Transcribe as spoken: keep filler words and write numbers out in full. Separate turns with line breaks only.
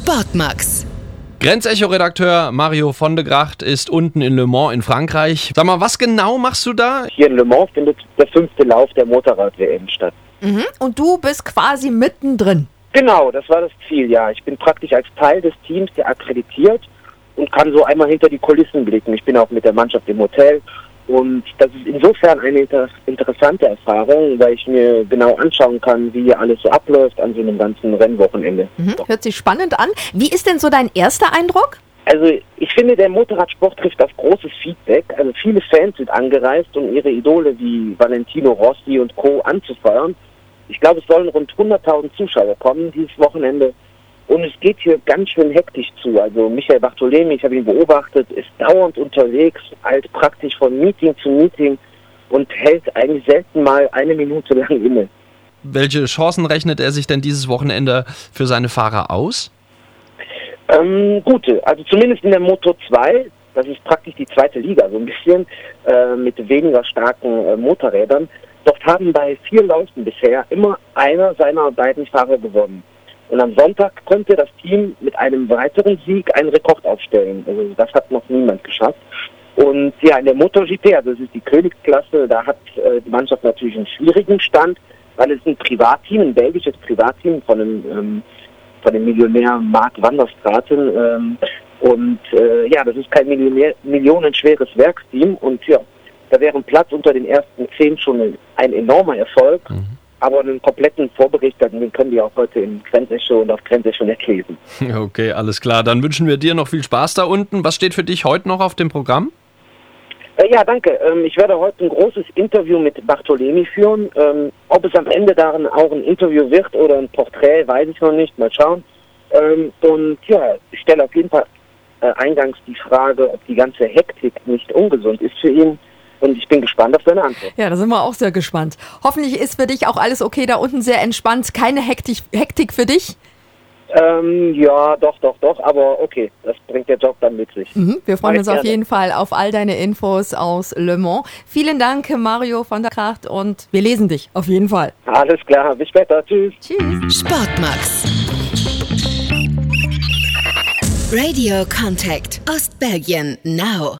Sportmax.
Grenzecho-Redakteur Mario von de Gracht ist unten in Le Mans in Frankreich. Sag mal, was genau machst du da?
Hier in Le Mans findet der fünfte Lauf der Motorrad-W M statt.
Mhm. Und du bist quasi mittendrin.
Genau, das war das Ziel, ja. Ich bin praktisch als Teil des Teams hier akkreditiert und kann so einmal hinter die Kulissen blicken. Ich bin auch mit der Mannschaft im Hotel und das ist insofern eine inter- interessante Erfahrung, weil ich mir genau anschauen kann, wie hier alles so abläuft an so einem ganzen Rennwochenende.
Mhm. Hört sich spannend an. Wie ist denn so dein erster Eindruck?
Also ich finde, der Motorradsport trifft auf großes Feedback. Also viele Fans sind angereist, um ihre Idole wie Valentino Rossi und Co. anzufeuern. Ich glaube, es sollen rund hunderttausend Zuschauer kommen dieses Wochenende. Und es geht hier ganz schön hektisch zu. Also Michael Bartolemi, ich habe ihn beobachtet, ist dauernd unterwegs, eilt praktisch von Meeting zu Meeting und hält eigentlich selten mal eine Minute lang inne.
Welche Chancen rechnet er sich denn dieses Wochenende für seine Fahrer aus?
Ähm, gute, also zumindest in der Moto zwei, das ist praktisch die zweite Liga, so ein bisschen, äh, mit weniger starken äh, Motorrädern. Dort haben bei vier Läufen bisher immer einer seiner beiden Fahrer gewonnen. Und am Sonntag konnte das Team mit einem weiteren Sieg einen Rekord aufstellen. Also das hat noch niemand geschafft. Und ja, in der MotoGP, also das ist die Königsklasse, da hat äh, die Mannschaft natürlich einen schwierigen Stand, weil es ein Privatteam, ein belgisches Privatteam von einem, ähm, von dem Millionär Mark van der Straten. Ähm, und äh, ja, das ist kein Millionär, millionenschweres Werksteam. Und ja, da wäre ein Platz unter den ersten zehn schon ein enormer Erfolg. Mhm. Aber einen kompletten Vorbericht, den können wir auch heute in Grenzecho und auf Grenzecho nicht lesen.
Okay, alles klar. Dann wünschen wir dir noch viel Spaß da unten. Was steht für dich heute noch auf dem Programm?
Äh, ja, danke. Ähm, ich werde heute ein großes Interview mit Bartolemi führen. Ähm, ob es am Ende darin auch ein Interview wird oder ein Porträt, weiß ich noch nicht. Mal schauen. Ähm, und ja, ich stelle auf jeden Fall äh, eingangs die Frage, ob die ganze Hektik nicht ungesund ist für ihn. Und ich bin gespannt auf seine Antwort.
Ja, da sind wir auch sehr gespannt. Hoffentlich ist für dich auch alles okay da unten, sehr entspannt. Keine Hektik, Hektik für dich?
Ähm, ja, doch, doch, doch. Aber okay, das bringt der Job dann mit sich.
Mhm, wir freuen
Mach
uns
ich
auf
gerne.
jeden Fall auf all deine Infos aus Le Mans. Vielen Dank, Mario von der Gracht. Und wir lesen dich auf jeden Fall.
Alles klar, bis später. Tschüss.
Tschüss.
Sportmax. Radio Contact Ostbelgien now.